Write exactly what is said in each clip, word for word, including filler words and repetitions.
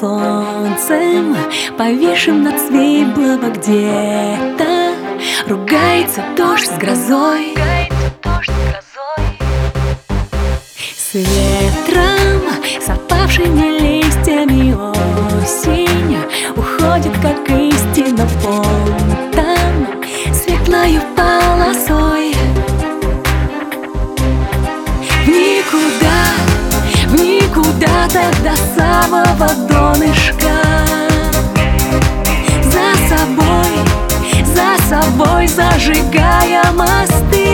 солнцем, повисшим над Свиблово где-то, ругается дождь с грозой. С ветром, с опавшими листьями осень уходит, как истина, понтом светлою полосой. В никуда, в никуда, так до самого донышка. За собой, за собой зажигая мосты,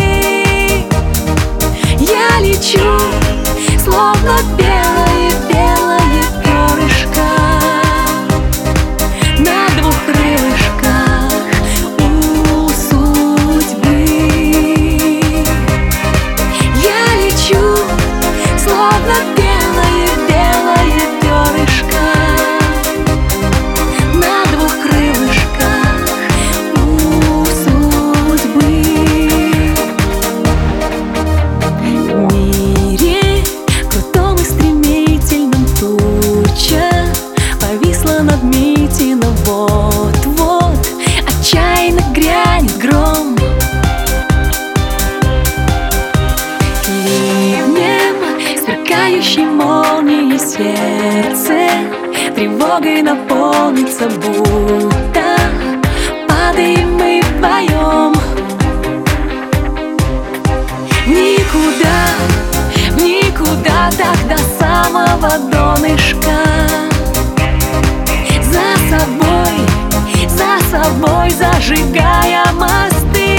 я лечу, словно белое-белое перышко на двух крылышках у судьбы. Я лечу, словно белое-белое перышко на двух крылышках у судьбы. В мире крутом и стремительном туча повисла над Митино, вот-вот отчаянно грянет гром. Ливнем, сверкающей молнией сердце тревогой наполнится, будто падаем мы вдвоем. В никуда, в никуда, так до самого донышка. За собой, за собой зажигая мосты,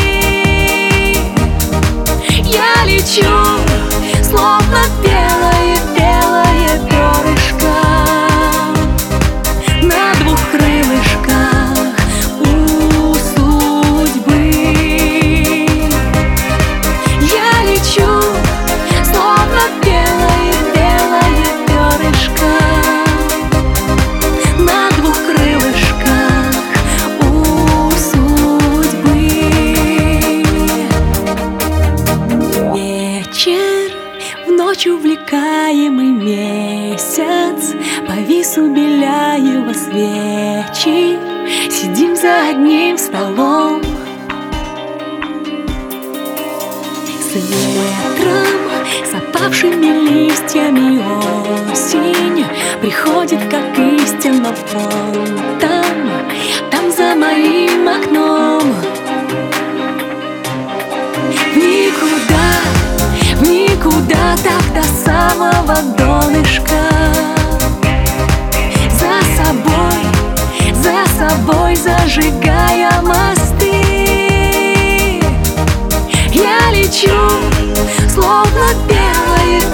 я лечу, словно белое-белое перышко на двух крылышках у судьбы. Я лечу, словно белое-белое перышко на двух крылышках у судьбы. Вечер, в ночь увлекаемый месяц, повис у Беляева свечи, сидим за одним столом. С ветром, с опавшими листьями осень приходит, как истина, вон там, там за моим окном. В никуда, в никуда, так до самого донышка. За собой, за собой зажигая мосты, я лечу, словно белое